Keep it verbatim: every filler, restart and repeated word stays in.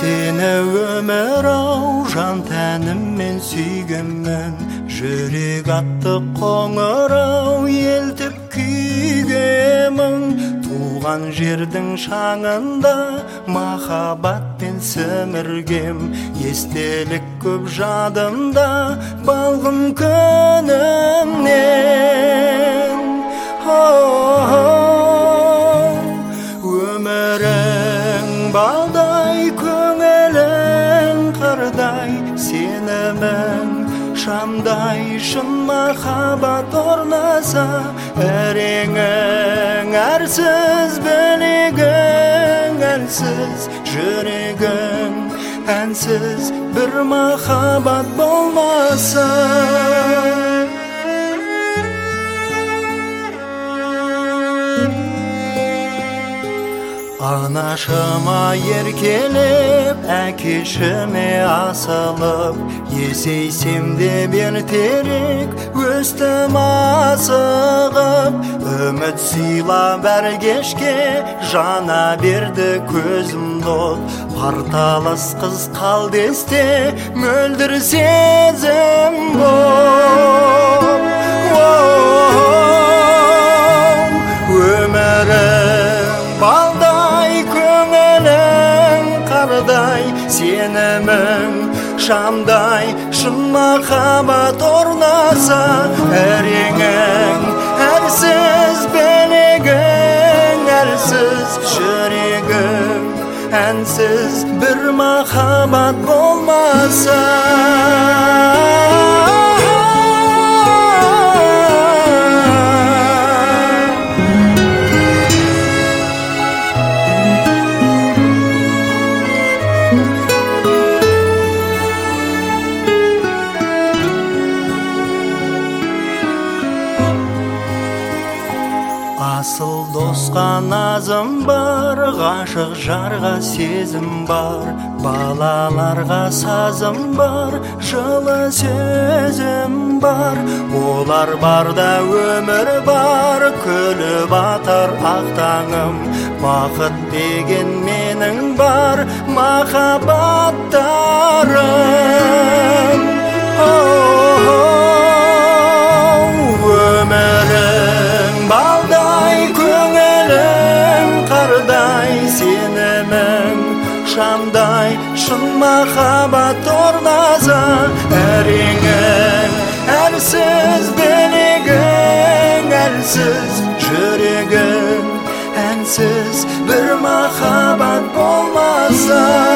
Seni ömür ау жан тәніммен сүйгенмін, жүрек атты қоңырау елтіп күйгемін. Туған жердің шаңында махаббатпен сіміргем, естелік көп жадымда балғын күнімнен. Өмірің балдай, көңілің қырдай, сенімің шамдай, шын махаббат орнаса, әреңің әрсіз, білегің әлсіз, жүрегің әнсіз, бір махаббат болмаса. Анашыма еркелеп, әкешіме асылып, есейсем де ертерек өстім асығып. Үміт сыйлап әр кешке жана берді көзім дот, парталас қыз қалды есте мөлдір сезім боп. Өмірім балдай, көңілің қардай, сенімің шамдай, шын махаббат орнаса, әреңің әрсіз, білегің әлсіз, жүрегің әнсіз, бір махаббат болмаса. Асыл досқа назым бар, ғашық жарға сезім бар, балаларға сазым бар, жылы сөзім бар. Олар барда өмір бар, күліп атар ақ таңым, бақыт деген менің бар, махаббаттарым. Өмірің балдай, көңілің қардай, сенімің шамдай, шын махаббат орнаса, әреңің әрсіз, білегің әлсіз, жүрегің әнсіз, бір махаббат болмаса.